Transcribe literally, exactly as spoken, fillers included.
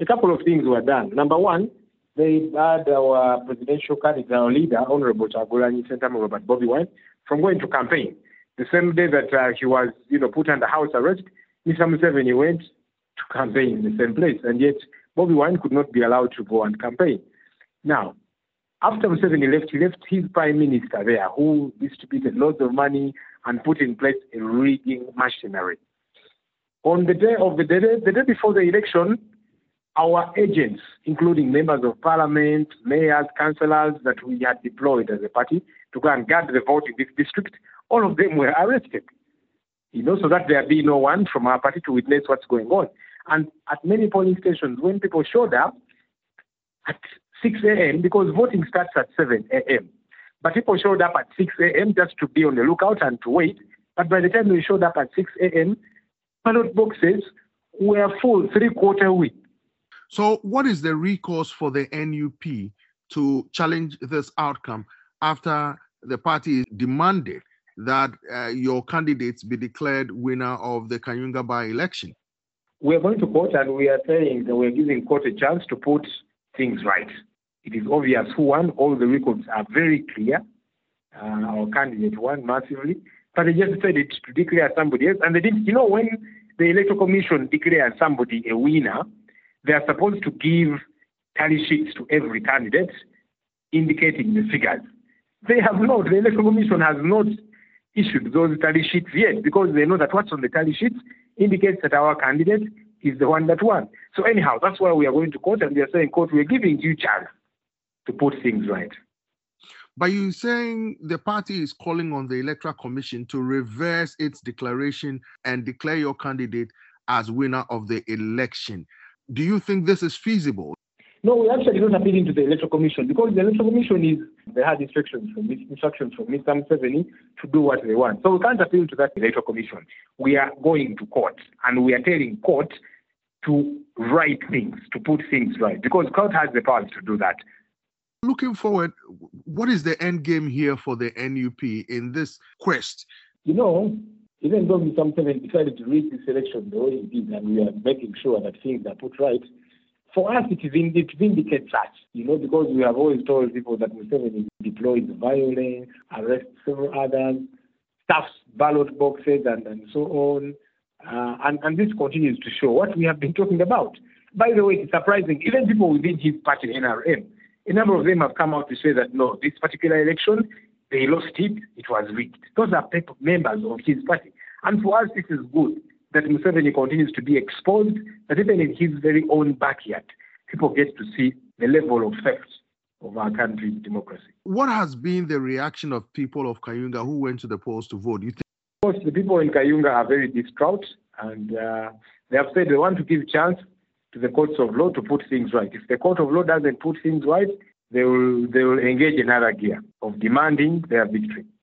a couple of things were done. Number one, they had our presidential candidate, our leader, Honorable Kyagulanyi Ssentamu Robert Bobi Wine, from going to campaign. The same day that uh, he was, you know, put under house arrest, Mister Museveni went to campaign in the same place, and yet Bobi Wine could not be allowed to go and campaign. Now, after Museveni left, he left his prime minister there, who distributed loads of money and put in place a rigging machinery. On the day of the day, the day before the election, our agents, including members of parliament, mayors, councillors that we had deployed as a party to go and guard the vote in this district, all of them were arrested. You know, so that there be no one from our party to witness what's going on. And at many polling stations, when people showed up at six a.m., because voting starts at seven a.m., but people showed up at six a.m. just to be on the lookout and to wait. But by the time they showed up at six a.m., ballot boxes were full, three-quarter week. So what is the recourse for the N U P to challenge this outcome after the party demanded that uh, your candidates be declared winner of the Kayunga by-election? We are going to court, and we are saying that we are giving court a chance to put things right. It is obvious who won. All the records are very clear. Uh, our candidate won massively, but they just decided to declare somebody else. And they didn't, you know, when the Electoral Commission declares somebody a winner, they are supposed to give tally sheets to every candidate indicating the figures. They have not. The Electoral Commission has not issued those tally sheets yet, because they know that what's on the tally sheets indicates that our candidate is the one that won. So anyhow, that's why we are going to court, and we are saying, court, we are giving you chance to put things right. By you saying the party is calling on the Electoral Commission to reverse its declaration and declare your candidate as winner of the election, do you think this is feasible? No, we actually don't appeal to the Electoral Commission, because the Electoral Commission is, they had instructions from instructions from Mister Museveni to do what they want. So we can't appeal to that Electoral Commission. We are going to court, and we are telling court to write things, to put things right, because court has the power to do that. Looking forward, what is the end game here for the N U P in this quest? You know, even though Mister Museveni decided to rig this election the way he did, and we are making sure that things are put right, for us, it, is in, it vindicates us, you know, because we have always told people that Museveni deploys violence, arrests several others, stuffs ballot boxes, and, and so on. Uh, and, and this continues to show what we have been talking about. By the way, it's surprising, even people within his party, N R M, a number of them have come out to say that, no, this particular election, they lost it, it was rigged. Those are people, members of his party. And for us, this is good, that Museveni continues to be exposed, that even in his very own backyard, people get to see the level of theft of our country's democracy. What has been the reaction of people of Kayunga who went to the polls to vote? You think? Of course, the people in Kayunga are very distraught, and uh, they have said they want to give chance to the courts of law to put things right. If the court of law doesn't put things right, they will, they will engage another gear of demanding their victory.